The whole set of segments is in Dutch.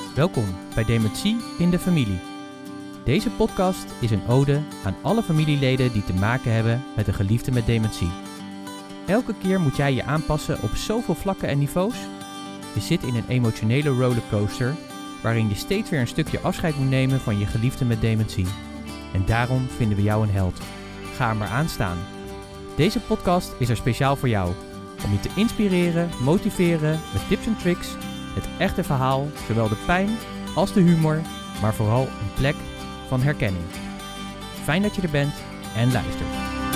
Welkom bij Dementie in de familie. Deze podcast is een ode aan alle familieleden die te maken hebben met een geliefde met dementie. Elke keer moet jij je aanpassen op zoveel vlakken en niveaus. Je zit in een emotionele rollercoaster waarin je steeds weer een stukje afscheid moet nemen van je geliefde met dementie. En daarom vinden we jou een held. Ga er maar aan staan. Deze podcast is er speciaal voor jou. Om je te inspireren, motiveren met tips en tricks, het echte verhaal, zowel de pijn als de humor, maar vooral een plek van herkenning. Fijn dat je er bent en luistert.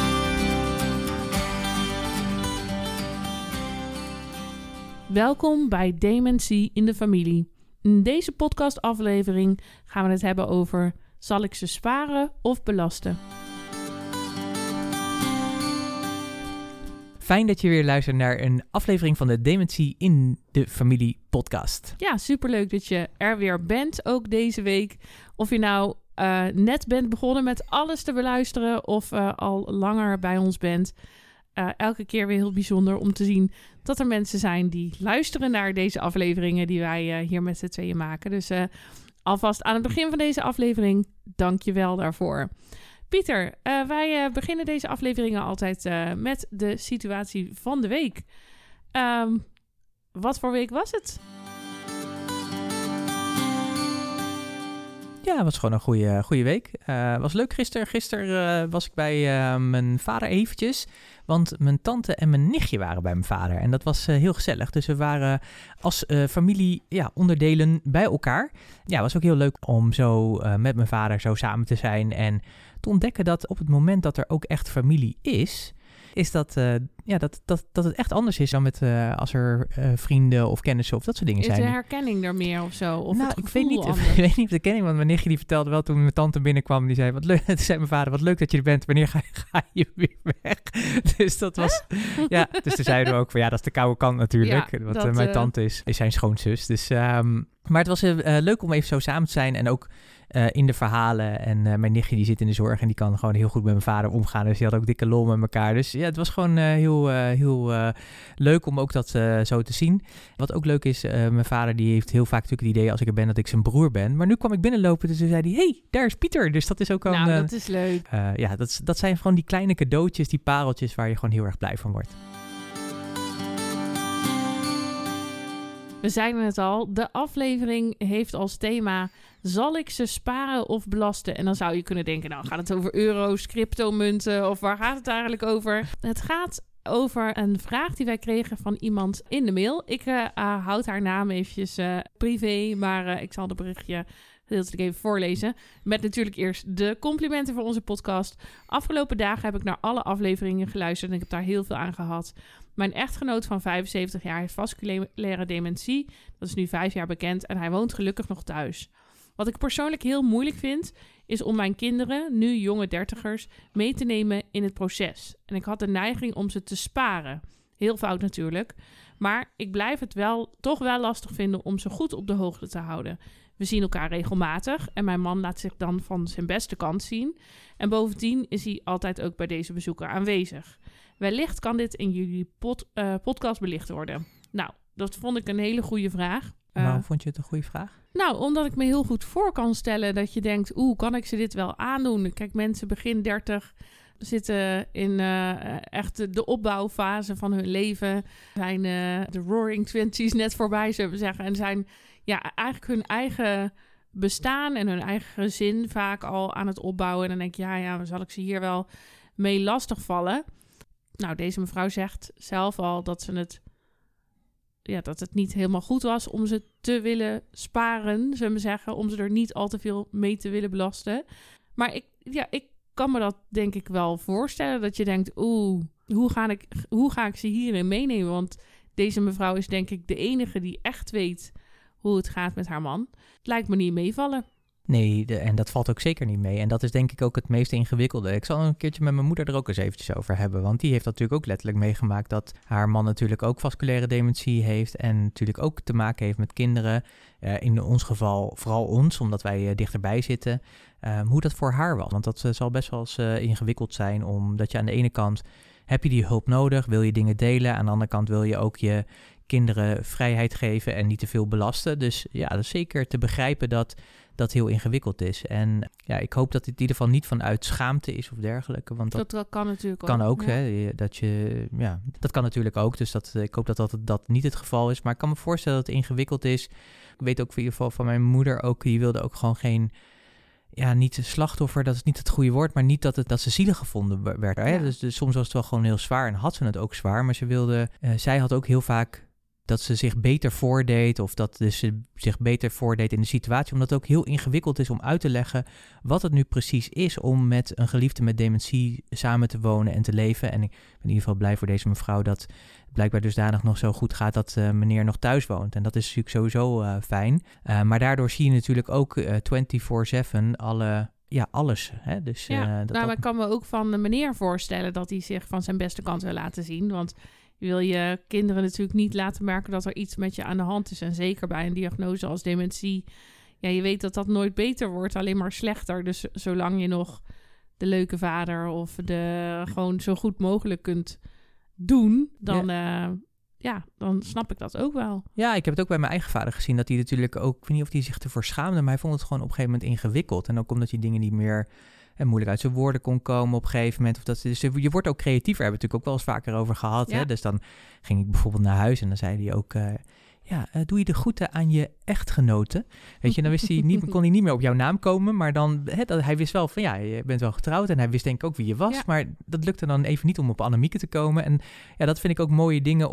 Welkom bij Dementie in de familie. In deze podcastaflevering gaan we het hebben over: zal ik ze sparen of belasten? Fijn dat je weer luistert naar een aflevering van de Dementie in de familie podcast. Ja, superleuk dat je er weer bent, ook deze week. Of je nou net bent begonnen met alles te beluisteren of al langer bij ons bent. Elke keer weer heel bijzonder om te zien dat er mensen zijn die luisteren naar deze afleveringen die wij hier met z'n tweeën maken. Dus alvast aan het begin van deze aflevering, dank je wel daarvoor. Pieter, wij beginnen deze afleveringen altijd met de situatie van de week. Wat voor week was het? Ja, het was gewoon een goede week. Was leuk gisteren. Gisteren was ik bij mijn vader eventjes. Want mijn tante en mijn nichtje waren bij mijn vader. En dat was heel gezellig. Dus we waren als familie onderdelen bij elkaar. Ja, het was ook heel leuk om zo met mijn vader zo samen te zijn. En te ontdekken dat op het moment dat er ook echt familie is dat het echt anders is dan met als er vrienden of kennissen of dat soort dingen zijn. Is de herkenning er meer of zo? Of het ik weet niet anders? of de herkenning, want mijn nichtje die vertelde wel toen mijn tante binnenkwam, die zei, wat leuk, toen zei mijn vader, wat leuk dat je er bent, wanneer ga je weer weg? Dus dat was, dus toen zeiden we ook van, dat is de koude kant natuurlijk, want mijn tante is zijn schoonzus. Dus, maar het was leuk om even zo samen te zijn en ook in de verhalen. En mijn nichtje die zit in de zorg en die kan gewoon heel goed met mijn vader omgaan. Dus die had ook dikke lol met elkaar. Dus ja, het was gewoon heel leuk om ook dat zo te zien. Wat ook leuk is, mijn vader die heeft heel vaak natuurlijk het idee als ik er ben dat ik zijn broer ben. Maar nu kwam ik binnenlopen, dus toen zei hij, hey, daar is Pieter. Dus dat is ook al dat is leuk. Dat zijn gewoon die kleine cadeautjes, die pareltjes waar je gewoon heel erg blij van wordt. We zeiden het al, de aflevering heeft als thema: zal ik ze sparen of belasten? En dan zou je kunnen denken, nou gaat het over euro's, cryptomunten of waar gaat het eigenlijk over? Het gaat over een vraag die wij kregen van iemand in de mail. Ik houd haar naam eventjes privé, maar ik zal de berichtje gedeeltelijk even voorlezen. Met natuurlijk eerst de complimenten voor onze podcast. Afgelopen dagen heb ik naar alle afleveringen geluisterd en ik heb daar heel veel aan gehad. Mijn echtgenoot van 75 jaar heeft vasculaire dementie. Dat is nu 5 jaar bekend en hij woont gelukkig nog thuis. Wat ik persoonlijk heel moeilijk vind, is om mijn kinderen, nu jonge dertigers, mee te nemen in het proces. En ik had de neiging om ze te sparen. Heel fout natuurlijk. Maar ik blijf het toch wel lastig vinden om ze goed op de hoogte te houden. We zien elkaar regelmatig en mijn man laat zich dan van zijn beste kant zien. En bovendien is hij altijd ook bij deze bezoeker aanwezig. Wellicht kan dit in jullie podcast belicht worden. Nou, dat vond ik een hele goede vraag. Waarom vond je het een goede vraag? Nou, omdat ik me heel goed voor kan stellen dat je denkt, kan ik ze dit wel aandoen? Kijk, mensen begin 30 zitten in echt de opbouwfase van hun leven. Zijn de roaring 20's net voorbij, zullen we zeggen. En zijn eigenlijk hun eigen bestaan en hun eigen gezin vaak al aan het opbouwen. En dan denk je, zal ik ze hier wel mee lastigvallen? Nou, deze mevrouw zegt zelf al dat dat het niet helemaal goed was om ze te willen sparen, zullen we zeggen, om ze er niet al te veel mee te willen belasten. Maar ik kan me dat denk ik wel voorstellen, dat je denkt, hoe ga ik ze hierin meenemen? Want deze mevrouw is denk ik de enige die echt weet hoe het gaat met haar man. Het lijkt me niet meevallen. Nee, en dat valt ook zeker niet mee. En dat is denk ik ook het meest ingewikkelde. Ik zal een keertje met mijn moeder er ook eens eventjes over hebben. Want die heeft dat natuurlijk ook letterlijk meegemaakt dat haar man natuurlijk ook vasculaire dementie heeft. En natuurlijk ook te maken heeft met kinderen. In ons geval vooral ons, omdat wij dichterbij zitten. Hoe dat voor haar was. Want dat zal best wel eens ingewikkeld zijn. Omdat je aan de ene kant heb je die hulp nodig, wil je dingen delen. Aan de andere kant wil je ook je kinderen vrijheid geven en niet te veel belasten. Dus ja, dat is zeker te begrijpen dat dat heel ingewikkeld is. En ja, ik hoop dat het in ieder geval niet vanuit schaamte is of dergelijke. Want dat kan natuurlijk ook. Kan ook, ja. hè. Dat kan natuurlijk ook. Dus ik hoop dat niet het geval is. Maar ik kan me voorstellen dat het ingewikkeld is. Ik weet ook in ieder geval van mijn moeder ook. Die wilde ook gewoon geen... Ja, niet slachtoffer, dat is niet het goede woord, maar niet dat ze zielig gevonden werd. Hè? Ja. Dus soms was het wel gewoon heel zwaar en had ze het ook zwaar. Maar zij had ook heel vaak dat ze zich beter voordeed of dat ze zich beter voordeed in de situatie. Omdat het ook heel ingewikkeld is om uit te leggen wat het nu precies is om met een geliefde met dementie samen te wonen en te leven. En ik ben in ieder geval blij voor deze mevrouw dat het blijkbaar dusdanig nog zo goed gaat dat meneer nog thuis woont. En dat is natuurlijk sowieso fijn. Maar daardoor zie je natuurlijk ook 24/7 alles. Hè? Dus, maar ik kan me ook van de meneer voorstellen dat hij zich van zijn beste kant wil laten zien. Want je wil je kinderen natuurlijk niet laten merken dat er iets met je aan de hand is. En zeker bij een diagnose als dementie. Ja, je weet dat dat nooit beter wordt, alleen maar slechter. Dus zolang je nog de leuke vader of gewoon zo goed mogelijk kunt doen, dan snap ik dat ook wel. Ja, ik heb het ook bij mijn eigen vader gezien, dat hij natuurlijk ook, ik weet niet of hij zich ervoor schaamde, maar hij vond het gewoon op een gegeven moment ingewikkeld. En ook omdat hij dingen niet meer moeilijk uit zijn woorden kon komen op een gegeven moment. Dus je wordt ook creatiever, hebben we het natuurlijk ook wel eens vaker over gehad. Ja. Hè? Dus dan ging ik bijvoorbeeld naar huis en dan zei hij ook... doe je de groeten aan je echtgenote? Weet je, dan kon hij niet meer op jouw naam komen, maar dan, hij wist wel van je bent wel getrouwd en hij wist denk ik ook wie je was, maar dat lukte dan even niet om op Annemieke te komen. En ja, dat vind ik ook mooie dingen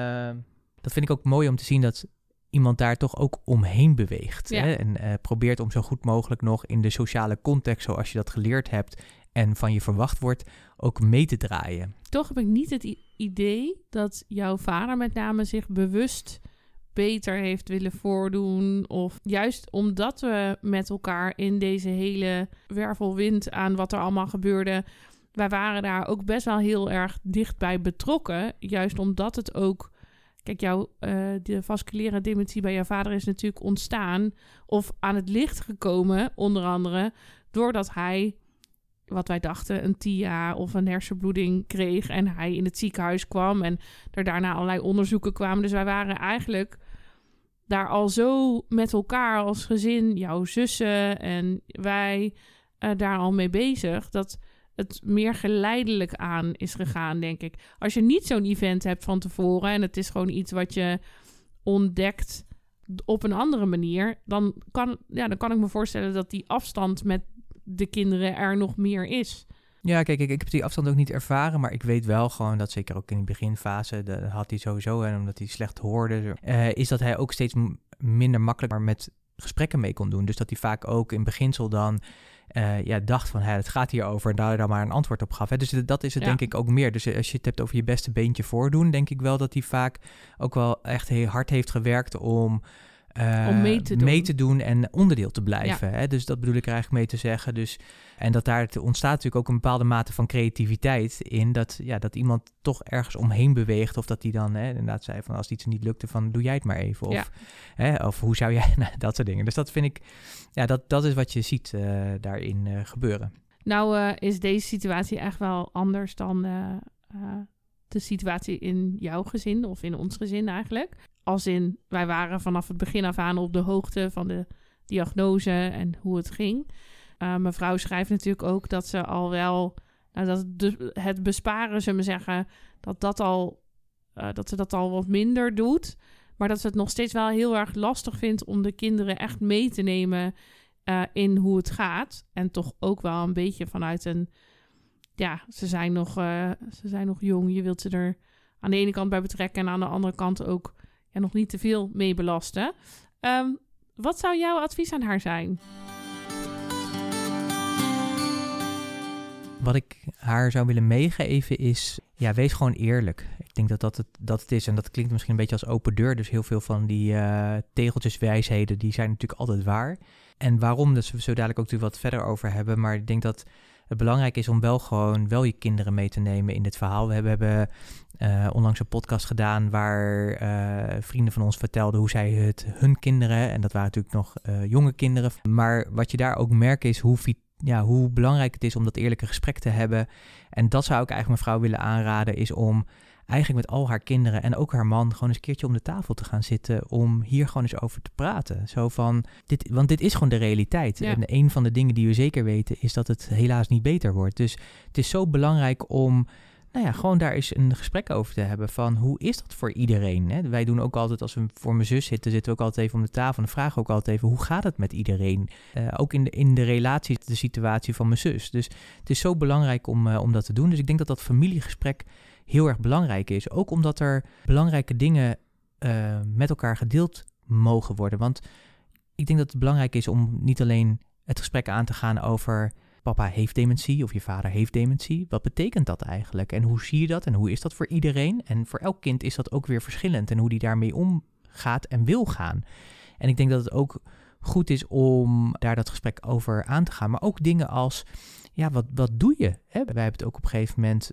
dat vind ik ook mooi om te zien dat iemand daar toch ook omheen beweegt. Ja. Hè? En probeert om zo goed mogelijk nog in de sociale context, zoals je dat geleerd hebt en van je verwacht wordt, ook mee te draaien. Toch heb ik niet het idee dat jouw vader met name zich bewust beter heeft willen voordoen. Of juist omdat we met elkaar in deze hele wervelwind aan wat er allemaal gebeurde, wij waren daar ook best wel heel erg dichtbij betrokken. Juist omdat het ook... Kijk, de vasculaire dementie bij jouw vader is natuurlijk ontstaan of aan het licht gekomen, onder andere, doordat hij, wat wij dachten, een TIA of een hersenbloeding kreeg en hij in het ziekenhuis kwam en er daarna allerlei onderzoeken kwamen. Dus wij waren eigenlijk daar al zo met elkaar als gezin, jouw zussen en wij, daar al mee bezig, dat het meer geleidelijk aan is gegaan, denk ik. Als je niet zo'n event hebt van tevoren en het is gewoon iets wat je ontdekt op een andere manier, dan kan ik me voorstellen dat die afstand met de kinderen er nog meer is. Ja, kijk, ik heb die afstand ook niet ervaren, maar ik weet wel gewoon dat zeker ook in die beginfase, dat had hij sowieso, en omdat hij slecht hoorde, is dat hij ook steeds minder makkelijk maar met gesprekken mee kon doen. Dus dat hij vaak ook in beginsel dan dacht van, het gaat hier over en daar dan maar een antwoord op gaf. Hè? Dus dat is het denk ik ook meer. Dus als je het hebt over je beste beentje voordoen, denk ik wel dat hij vaak ook wel echt heel hard heeft gewerkt om mee te doen en onderdeel te blijven. Ja. Hè? Dus dat bedoel ik er eigenlijk mee te zeggen. Dus, en dat daar ontstaat natuurlijk ook een bepaalde mate van creativiteit in, dat iemand toch ergens omheen beweegt, of dat hij dan inderdaad zei van, als iets niet lukte, van doe jij het maar even. Of hoe zou jij, dat soort dingen. Dus dat vind ik, dat is wat je ziet daarin gebeuren. Nou is deze situatie echt wel anders dan de situatie in jouw gezin of in ons gezin eigenlijk. Als in, wij waren vanaf het begin af aan op de hoogte van de diagnose en hoe het ging. Mevrouw schrijft natuurlijk ook dat ze al wel, het besparen, zullen we zeggen, dat ze dat al wat minder doet. Maar dat ze het nog steeds wel heel erg lastig vindt om de kinderen echt mee te nemen in hoe het gaat. En toch ook wel een beetje vanuit een, ze zijn nog jong. Je wilt ze er aan de ene kant bij betrekken en aan de andere kant ook nog niet te veel mee belasten. Wat zou jouw advies aan haar zijn? Wat ik haar zou willen meegeven is, wees gewoon eerlijk. Ik denk dat het is, en dat klinkt misschien een beetje als open deur. Dus heel veel van die tegeltjeswijsheden, die zijn natuurlijk altijd waar. En waarom, dat we zo dadelijk ook natuurlijk wat verder over hebben. Maar ik denk dat het belangrijk is om wel je kinderen mee te nemen in dit verhaal. We hebben onlangs een podcast gedaan waar vrienden van ons vertelden hoe zij hun kinderen, en dat waren natuurlijk nog jonge kinderen. Maar wat je daar ook merkt is hoe belangrijk het is om dat eerlijke gesprek te hebben. En dat zou ik eigenlijk mevrouw willen aanraden, is om eigenlijk met al haar kinderen en ook haar man gewoon eens een keertje om de tafel te gaan zitten om hier gewoon eens over te praten. Zo van, want dit is gewoon de realiteit. Ja. En een van de dingen die we zeker weten is dat het helaas niet beter wordt. Dus het is zo belangrijk om gewoon daar eens een gesprek over te hebben van hoe is dat voor iedereen? Hè? Wij doen ook altijd, als we voor mijn zus zitten we ook altijd even om de tafel en vragen ook altijd even hoe gaat het met iedereen? Ook in de relatie, de situatie van mijn zus. Dus het is zo belangrijk om dat te doen. Dus ik denk dat dat familiegesprek heel erg belangrijk is. Ook omdat er belangrijke dingen met elkaar gedeeld mogen worden. Want ik denk dat het belangrijk is om niet alleen het gesprek aan te gaan over papa heeft dementie of je vader heeft dementie. Wat betekent dat eigenlijk? En hoe zie je dat? En hoe is dat voor iedereen? En voor elk kind is dat ook weer verschillend. En hoe die daarmee omgaat en wil gaan. En ik denk dat het ook goed is om daar dat gesprek over aan te gaan. Maar ook dingen als, wat doe je? Hè? Wij hebben het ook op een gegeven moment,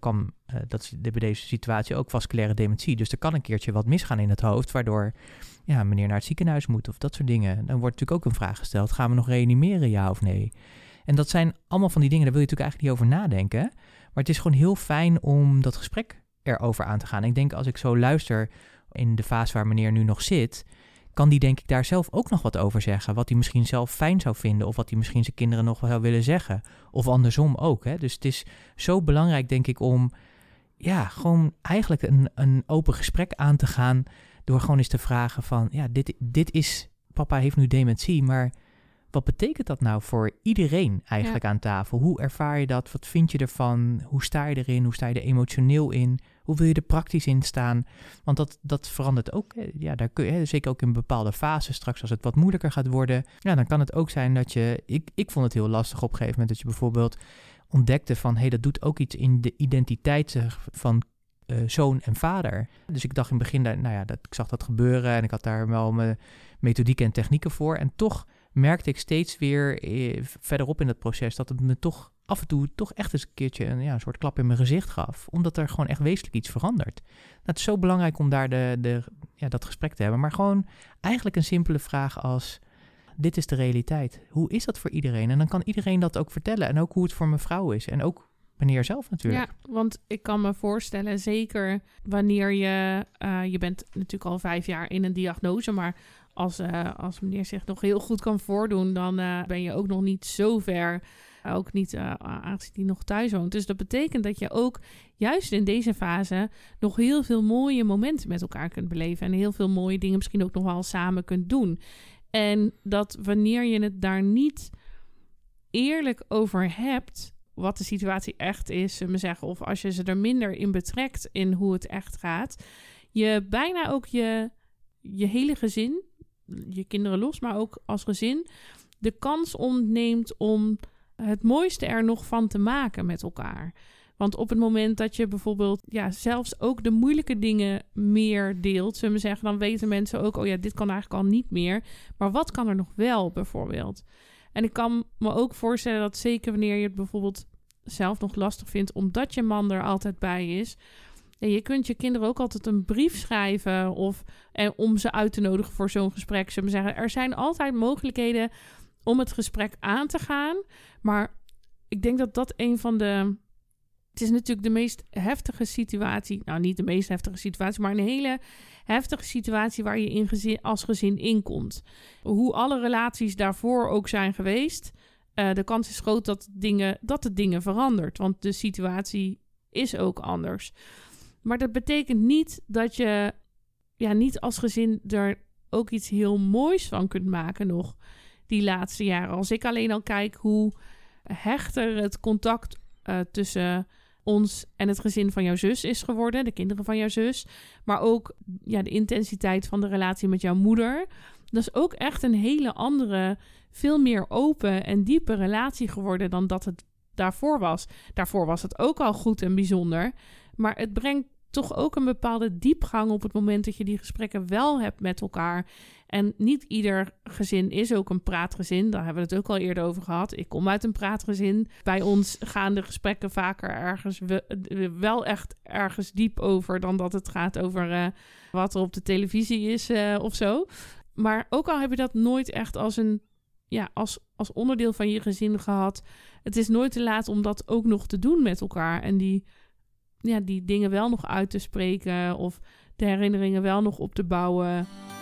dat is bij deze situatie ook vasculaire dementie. Dus er kan een keertje wat misgaan in het hoofd, waardoor meneer naar het ziekenhuis moet of dat soort dingen. Dan wordt natuurlijk ook een vraag gesteld, gaan we nog reanimeren, ja of nee? En dat zijn allemaal van die dingen, daar wil je natuurlijk eigenlijk niet over nadenken. Maar het is gewoon heel fijn om dat gesprek erover aan te gaan. En ik denk als ik zo luister in de fase waar meneer nu nog zit, kan die denk ik daar zelf ook nog wat over zeggen. Wat hij misschien zelf fijn zou vinden of wat hij misschien zijn kinderen nog wel zou willen zeggen. Of andersom ook. Hè? Dus het is zo belangrijk denk ik om gewoon eigenlijk een open gesprek aan te gaan door gewoon eens te vragen van, dit is, papa heeft nu dementie, maar wat betekent dat nou voor iedereen eigenlijk aan tafel? Hoe ervaar je dat? Wat vind je ervan? Hoe sta je erin? Hoe sta je er emotioneel in? Hoe wil je er praktisch in staan? Want dat verandert ook. Daar kun je, zeker ook in bepaalde fases, straks als het wat moeilijker gaat worden. Dan kan het ook zijn dat je, ik vond het heel lastig op een gegeven moment dat je bijvoorbeeld ontdekte van, dat doet ook iets in de identiteit van zoon en vader. Dus ik dacht in het begin, ik zag dat gebeuren en ik had daar wel mijn methodieken en technieken voor. En toch merkte ik steeds weer verderop in het proces dat het me toch af en toe toch echt eens een keertje een soort klap in mijn gezicht gaf. Omdat er gewoon echt wezenlijk iets verandert. Het is zo belangrijk om daar dat gesprek te hebben. Maar gewoon eigenlijk een simpele vraag als, dit is de realiteit. Hoe is dat voor iedereen? En dan kan iedereen dat ook vertellen. En ook hoe het voor mijn vrouw is. En ook meneer zelf natuurlijk. Ja, want ik kan me voorstellen, zeker wanneer je bent natuurlijk al 5 jaar in een diagnose, maar als meneer zich nog heel goed kan voordoen, dan ben je ook nog niet zo ver. Ook niet aangezien hij nog thuis woont. Dus dat betekent dat je ook juist in deze fase nog heel veel mooie momenten met elkaar kunt beleven. En heel veel mooie dingen misschien ook nog wel samen kunt doen. En dat wanneer je het daar niet eerlijk over hebt, wat de situatie echt is, zullen we zeggen, of als je ze er minder in betrekt in hoe het echt gaat, je bijna ook je hele gezin, je kinderen los, maar ook als gezin, de kans ontneemt om het mooiste er nog van te maken met elkaar. Want op het moment dat je bijvoorbeeld zelfs ook de moeilijke dingen meer deelt, zullen we zeggen, dan weten mensen ook, dit kan eigenlijk al niet meer. Maar wat kan er nog wel bijvoorbeeld? En ik kan me ook voorstellen dat zeker wanneer je het bijvoorbeeld zelf nog lastig vindt, omdat je man er altijd bij is. En je kunt je kinderen ook altijd een brief schrijven om ze uit te nodigen voor zo'n gesprek. Zullen we zeggen, er zijn altijd mogelijkheden om het gesprek aan te gaan. Maar ik denk dat dat een van de... Het is natuurlijk de meest heftige situatie. Nou, niet de meest heftige situatie, maar een hele heftige situatie waar je als gezin in komt. Hoe alle relaties daarvoor ook zijn geweest, de kans is groot dat de dingen verandert. Want de situatie is ook anders. Maar dat betekent niet dat je niet als gezin er ook iets heel moois van kunt maken nog die laatste jaren. Als ik alleen al kijk hoe hechter het contact tussen ons en het gezin van jouw zus is geworden, de kinderen van jouw zus, maar ook de intensiteit van de relatie met jouw moeder. Dat is ook echt een hele andere, veel meer open en diepe relatie geworden dan dat het daarvoor was. Daarvoor was het ook al goed en bijzonder, maar het brengt toch ook een bepaalde diepgang op het moment dat je die gesprekken wel hebt met elkaar. En niet ieder gezin is ook een praatgezin. Daar hebben we het ook al eerder over gehad. Ik kom uit een praatgezin. Bij ons gaan de gesprekken vaker ergens wel echt ergens diep over dan dat het gaat over wat er op de televisie is of zo. Maar ook al heb je dat nooit echt als onderdeel van je gezin gehad. Het is nooit te laat om dat ook nog te doen met elkaar. En die die dingen wel nog uit te spreken of de herinneringen wel nog op te bouwen.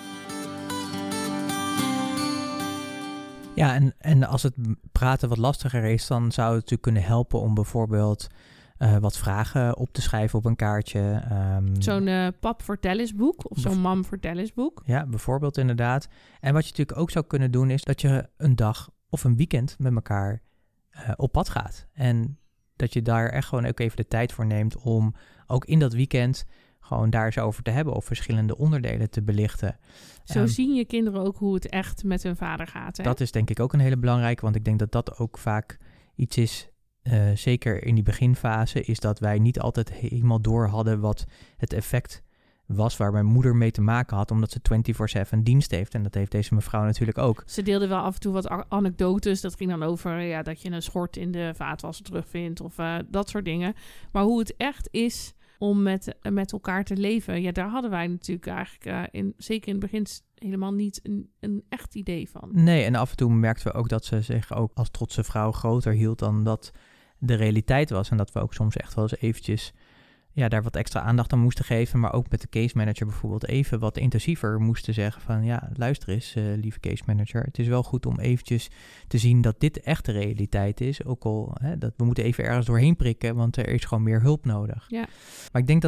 Ja, en als het praten wat lastiger is, dan zou het natuurlijk kunnen helpen om bijvoorbeeld wat vragen op te schrijven op een kaartje. Zo'n pap vertel eens boek of zo'n mam vertel eens boek. Ja, bijvoorbeeld inderdaad. En wat je natuurlijk ook zou kunnen doen is dat je een dag of een weekend met elkaar op pad gaat. En dat je daar echt gewoon ook even de tijd voor neemt om ook in dat weekend gewoon daar eens over te hebben of verschillende onderdelen te belichten. Zo zien je kinderen ook hoe het echt met hun vader gaat. Hè? Dat is denk ik ook een hele belangrijke, want ik denk dat dat ook vaak iets is, zeker in die beginfase, is dat wij niet altijd helemaal door hadden wat het effect was waar mijn moeder mee te maken had, omdat ze 24/7 dienst heeft. En dat heeft deze mevrouw natuurlijk ook. Ze deelde wel af en toe wat anekdotes. Dat ging dan over dat je een schort in de vaatwasser terugvindt of dat soort dingen. Maar hoe het echt is om met elkaar te leven, daar hadden wij natuurlijk eigenlijk zeker in het begin helemaal niet een echt idee van. Nee, en af en toe merkten we ook dat ze zich ook als trotse vrouw groter hield dan dat de realiteit was. En dat we ook soms echt wel eens eventjes daar wat extra aandacht aan moesten geven. Maar ook met de case manager bijvoorbeeld even wat intensiever moesten zeggen van luister eens, lieve case manager. Het is wel goed om eventjes te zien dat dit echt de realiteit is. Ook al dat we moeten even ergens doorheen prikken, want er is gewoon meer hulp nodig. Ja. Maar ik denk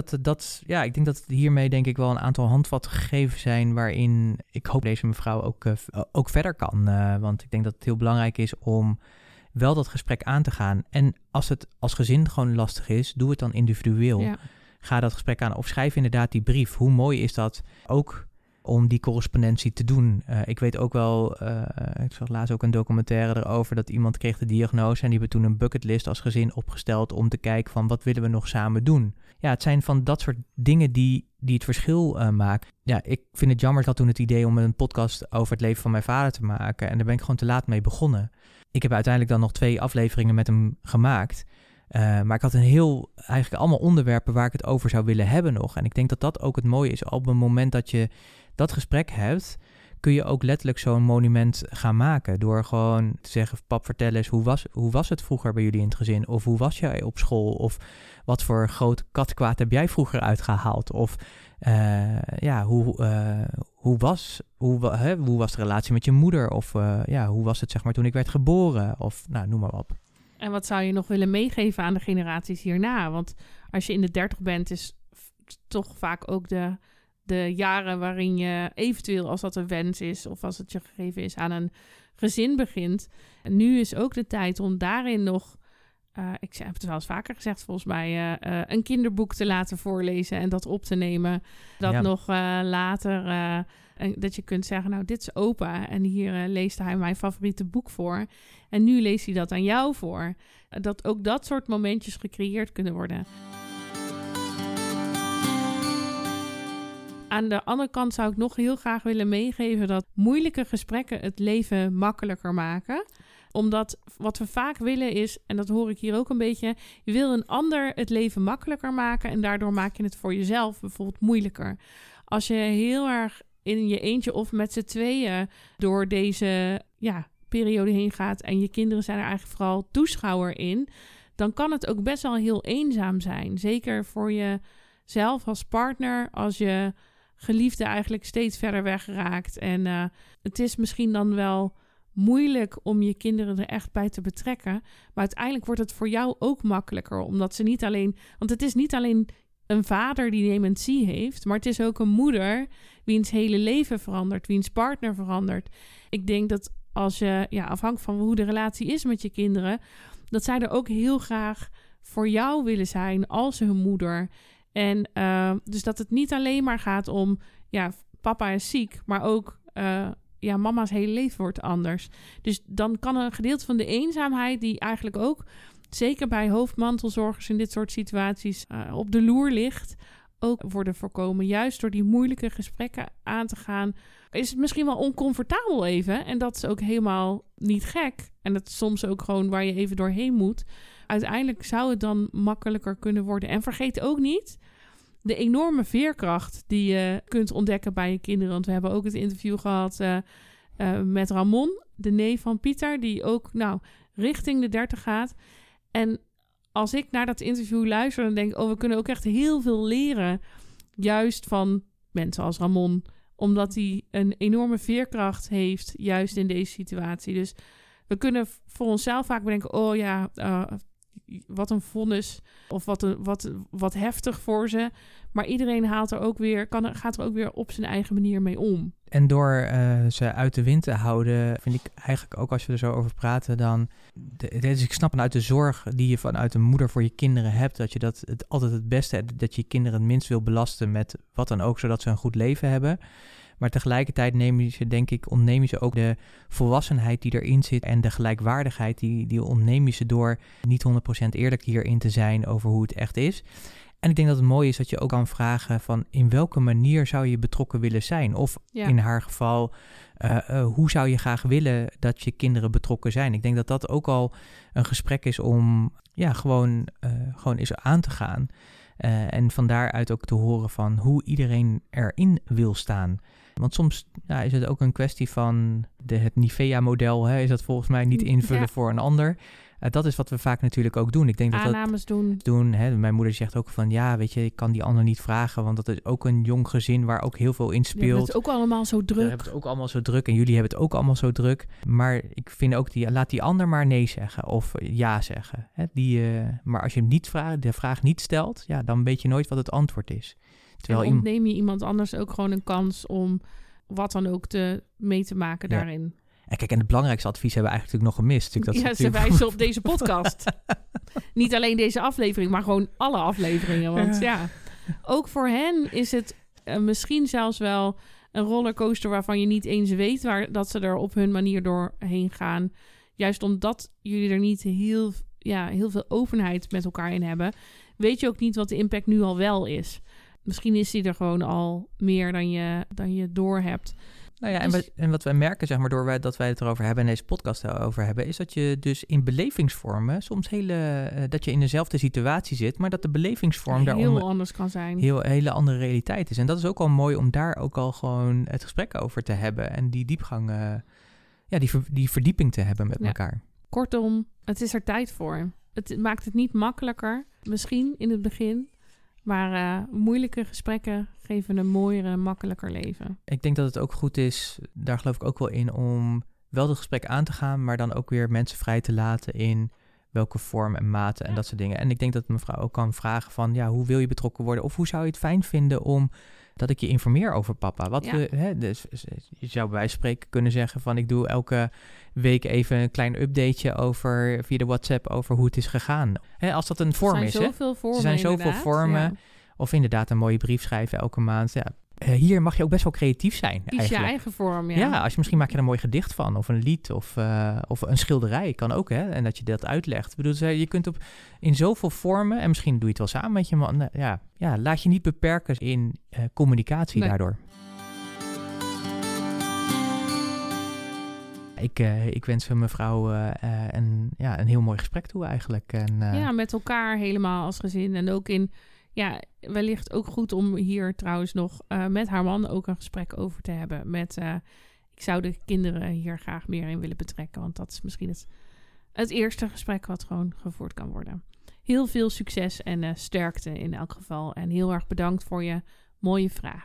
dat hiermee denk ik wel een aantal handvatten gegeven zijn waarin ik hoop deze mevrouw ook verder kan. Want ik denk dat het heel belangrijk is om wel dat gesprek aan te gaan. En als het als gezin gewoon lastig is, doe het dan individueel. Ja. Ga dat gesprek aan of schrijf inderdaad die brief. Hoe mooi is dat ook om die correspondentie te doen? Ik weet ook wel, ik zag laatst ook een documentaire erover dat iemand kreeg de diagnose en die hebben toen een bucketlist als gezin opgesteld om te kijken van wat willen we nog samen doen. Ja, het zijn van dat soort dingen die het verschil maken. Ja, ik vind het jammer, ik had toen het idee om een podcast over het leven van mijn vader te maken en daar ben ik gewoon te laat mee begonnen. Ik heb uiteindelijk dan nog 2 afleveringen met hem gemaakt. Maar ik had eigenlijk allemaal onderwerpen waar ik het over zou willen hebben nog. En ik denk dat dat ook het mooie is. Op het moment dat je dat gesprek hebt, kun je ook letterlijk zo'n monument gaan maken. Door gewoon te zeggen, pap, vertel eens, hoe was het vroeger bij jullie in het gezin? Of hoe was jij op school? Of wat voor groot katkwaad heb jij vroeger uitgehaald? Of hoe was de relatie met je moeder? Of hoe was het zeg maar toen ik werd geboren? Of noem maar op. En wat zou je nog willen meegeven aan de generaties hierna? Want als je in de 30 bent, is toch vaak ook de jaren waarin je eventueel, als dat een wens is of als het je gegeven is, aan een gezin begint. En nu is ook de tijd om daarin nog, ik heb het wel eens vaker gezegd volgens mij, een kinderboek te laten voorlezen en dat op te nemen. Dat nog later, dat je kunt zeggen, nou dit is opa en hier leest hij mijn favoriete boek voor. En nu leest hij dat aan jou voor. Dat ook dat soort momentjes gecreëerd kunnen worden. Aan de andere kant zou ik nog heel graag willen meegeven dat moeilijke gesprekken het leven makkelijker maken. Omdat wat we vaak willen is, en dat hoor ik hier ook een beetje, je wil een ander het leven makkelijker maken en daardoor maak je het voor jezelf bijvoorbeeld moeilijker. Als je heel erg in je eentje of met z'n tweeën door deze periode heen gaat en je kinderen zijn er eigenlijk vooral toeschouwer in, dan kan het ook best wel heel eenzaam zijn. Zeker voor jezelf als partner, als je geliefde eigenlijk steeds verder weg raakt. En het is misschien dan wel moeilijk om je kinderen er echt bij te betrekken. Maar uiteindelijk wordt het voor jou ook makkelijker. Omdat ze niet alleen, want het is niet alleen een vader die dementie heeft, maar het is ook een moeder wiens hele leven verandert, wiens partner verandert. Ik denk dat als je, afhankelijk van hoe de relatie is met je kinderen, dat zij er ook heel graag voor jou willen zijn als hun moeder. En dus dat het niet alleen maar gaat om, papa is ziek, maar ook, mama's hele leven wordt anders. Dus dan kan een gedeelte van de eenzaamheid, die eigenlijk ook, zeker bij hoofdmantelzorgers in dit soort situaties, op de loer ligt, ook worden voorkomen. Juist door die moeilijke gesprekken aan te gaan, is het misschien wel oncomfortabel even. En dat is ook helemaal niet gek. En dat is soms ook gewoon waar je even doorheen moet. Uiteindelijk zou het dan makkelijker kunnen worden. En vergeet ook niet de enorme veerkracht die je kunt ontdekken bij je kinderen. Want we hebben ook het interview gehad met Ramon, de neef van Pieter, die ook richting de 30 gaat. En als ik naar dat interview luister, dan denk ik, we kunnen ook echt heel veel leren. Juist van mensen als Ramon. Omdat hij een enorme veerkracht heeft, juist in deze situatie. Dus we kunnen voor onszelf vaak bedenken, wat een vonnis. Of wat heftig voor ze. Maar iedereen gaat er ook weer op zijn eigen manier mee om. En door ze uit de wind te houden, vind ik eigenlijk ook als we er zo over praten, dan... Dus ik snap vanuit de zorg die je vanuit een moeder voor je kinderen hebt, dat je het altijd het beste hebt, dat je kinderen het minst wil belasten met wat dan ook, zodat ze een goed leven hebben. Maar tegelijkertijd ontneem je ze ook de volwassenheid die erin zit en de gelijkwaardigheid, die ontneem je ze door niet 100% eerlijk hierin te zijn over hoe het echt is. En ik denk dat het mooi is dat je ook kan vragen van in welke manier zou je betrokken willen zijn? Of in haar geval, hoe zou je graag willen dat je kinderen betrokken zijn? Ik denk dat dat ook al een gesprek is om gewoon eens aan te gaan. En van daaruit ook te horen van hoe iedereen erin wil staan. Want soms is het ook een kwestie van het Nivea-model. Is dat volgens mij niet invullen voor een ander. Dat is wat we vaak natuurlijk ook doen. Ik denk dat aannames doen. Mijn moeder zegt ook van weet je, ik kan die ander niet vragen. Want dat is ook een jong gezin waar ook heel veel in speelt. We hebben het ook allemaal zo druk. We hebben het ook allemaal zo druk en jullie hebben het ook allemaal zo druk. Maar ik vind ook, laat die ander maar nee zeggen of ja zeggen. Maar als je de vraag niet stelt, dan weet je nooit wat het antwoord is. Terwijl ontneem je iemand anders ook gewoon een kans om wat dan ook mee te maken daarin. En kijk, en het belangrijkste advies hebben we eigenlijk nog gemist. Ze wijzen op deze podcast. Niet alleen deze aflevering, maar gewoon alle afleveringen. Want ook voor hen is het misschien zelfs wel een rollercoaster waarvan je niet eens weet dat ze er op hun manier doorheen gaan. Juist omdat jullie er niet heel veel openheid met elkaar in hebben, weet je ook niet wat de impact nu al wel is. Misschien is die er gewoon al meer dan je doorhebt. Nou ja, en wat wij merken, zeg maar, dat wij het erover hebben en deze podcast erover hebben, is dat je dus in belevingsvormen soms dat je in dezelfde situatie zit, maar dat de belevingsvorm heel anders kan zijn. Hele andere realiteit is. En dat is ook al mooi om daar ook al gewoon het gesprek over te hebben en die diepgang, die verdieping te hebben met elkaar. Kortom, het is er tijd voor. Het maakt het niet makkelijker, misschien in het begin. Maar moeilijke gesprekken geven een mooier, makkelijker leven. Ik denk dat het ook goed is, daar geloof ik ook wel in, om wel het gesprek aan te gaan, maar dan ook weer mensen vrij te laten in welke vorm en mate en dat soort dingen. En ik denk dat mevrouw ook kan vragen van, hoe wil je betrokken worden? Of hoe zou je het fijn vinden dat ik je informeer over papa? Dus je zou bij wijze van spreken kunnen zeggen van, ik doe elke week even een klein updateje over via de WhatsApp over hoe het is gegaan. Als dat een vorm is. Er zijn zoveel vormen. Ja. Of inderdaad een mooie brief schrijven elke maand. Ja. Hier mag je ook best wel creatief zijn. Kies je eigen vorm, Ja, misschien maak je er een mooi gedicht van. Of een lied. Of een schilderij. Kan ook, hè. En dat je dat uitlegt. Ik bedoel, je kunt in zoveel vormen. En misschien doe je het wel samen met je man. Laat je niet beperken in communicatie daardoor. Ik wens mevrouw een heel mooi gesprek toe eigenlijk. En, met elkaar helemaal als gezin. En ook wellicht ook goed om hier trouwens nog met haar man ook een gesprek over te hebben. Ik zou de kinderen hier graag meer in willen betrekken. Want dat is misschien het eerste gesprek wat gewoon gevoerd kan worden. Heel veel succes en sterkte in elk geval. En heel erg bedankt voor je mooie vraag.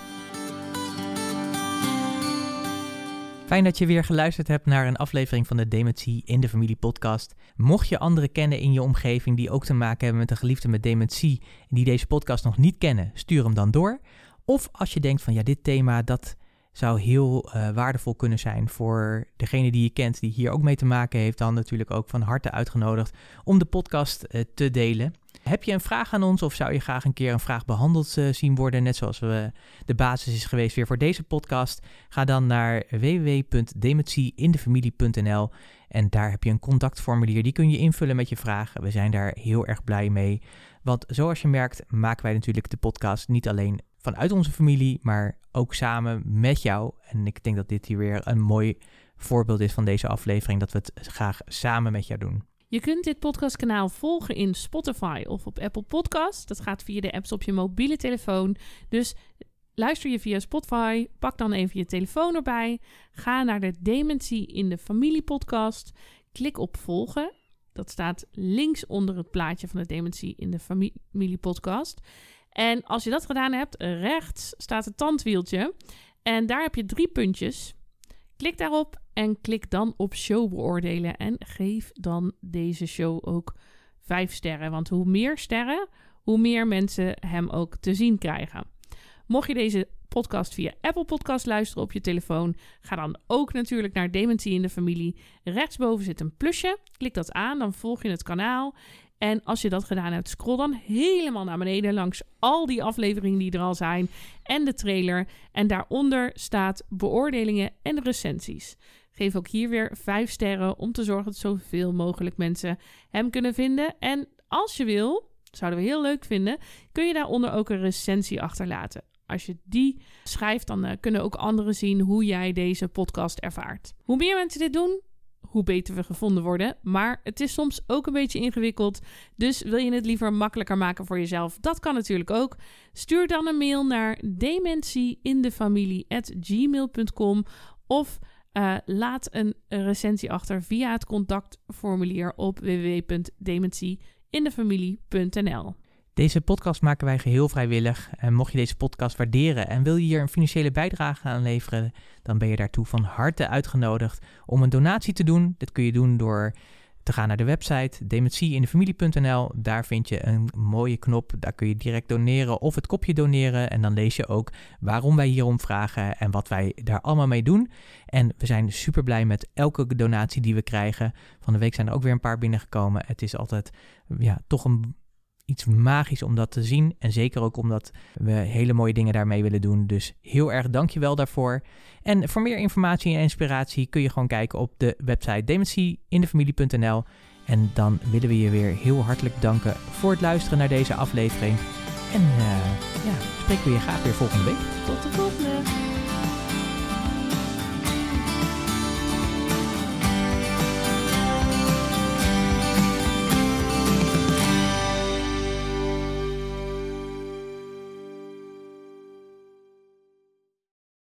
Fijn dat je weer geluisterd hebt naar een aflevering van de Dementie in de Familie podcast. Mocht je anderen kennen in je omgeving die ook te maken hebben met een geliefde met dementie en die deze podcast nog niet kennen, stuur hem dan door. Of als je denkt van dit thema dat zou heel waardevol kunnen zijn voor degene die je kent die hier ook mee te maken heeft, dan natuurlijk ook van harte uitgenodigd om de podcast te delen. Heb je een vraag aan ons of zou je graag een keer een vraag behandeld zien worden, net zoals de basis is geweest weer voor deze podcast? Ga dan naar www.dementieindefamilie.nl en daar heb je een contactformulier. Die kun je invullen met je vraag. We zijn daar heel erg blij mee. Want zoals je merkt maken wij natuurlijk de podcast niet alleen vanuit onze familie, maar ook samen met jou. En ik denk dat dit hier weer een mooi voorbeeld is van deze aflevering, dat we het graag samen met jou doen. Je kunt dit podcastkanaal volgen in Spotify of op Apple Podcasts. Dat gaat via de apps op je mobiele telefoon. Dus luister je via Spotify, pak dan even je telefoon erbij. Ga naar de Dementie in de Familie podcast. Klik op volgen. Dat staat links onder het plaatje van de Dementie in de Familie podcast. En als je dat gedaan hebt, rechts staat het tandwieltje. En daar heb je 3 puntjes. Klik daarop en klik dan op show beoordelen. En geef dan deze show ook 5 sterren. Want hoe meer sterren, hoe meer mensen hem ook te zien krijgen. Mocht je deze podcast via Apple Podcast luisteren op je telefoon, ga dan ook natuurlijk naar Dementie in de Familie. Rechtsboven zit een plusje. Klik dat aan, dan volg je het kanaal. En als je dat gedaan hebt, scroll dan helemaal naar beneden langs al die afleveringen die er al zijn en de trailer. En daaronder staat beoordelingen en recensies. Geef ook hier weer 5 sterren om te zorgen dat zoveel mogelijk mensen hem kunnen vinden. En als je wil, zouden we heel leuk vinden, kun je daaronder ook een recensie achterlaten. Als je die schrijft, dan kunnen ook anderen zien hoe jij deze podcast ervaart. Hoe meer mensen dit doen, hoe beter we gevonden worden. Maar het is soms ook een beetje ingewikkeld. Dus wil je het liever makkelijker maken voor jezelf? Dat kan natuurlijk ook. Stuur dan een mail naar dementieindefamilie@gmail.com of laat een recensie achter via het contactformulier op www.dementieindefamilie.nl. Deze podcast maken wij geheel vrijwillig. En mocht je deze podcast waarderen en wil je hier een financiële bijdrage aan leveren, dan ben je daartoe van harte uitgenodigd om een donatie te doen. Dit kun je doen door te gaan naar de website dementieindefamilie.nl. Daar vind je een mooie knop. Daar kun je direct doneren of het kopje doneren. En dan lees je ook waarom wij hierom vragen en wat wij daar allemaal mee doen. En we zijn super blij met elke donatie die we krijgen. Van de week zijn er ook weer een paar binnengekomen. Het is altijd toch iets magisch om dat te zien. En zeker ook omdat we hele mooie dingen daarmee willen doen. Dus heel erg dankjewel daarvoor. En voor meer informatie en inspiratie kun je gewoon kijken op de website dementieindefamilie.nl. En dan willen we je weer heel hartelijk danken voor het luisteren naar deze aflevering. En spreken we je graag weer volgende week. Tot de volgende!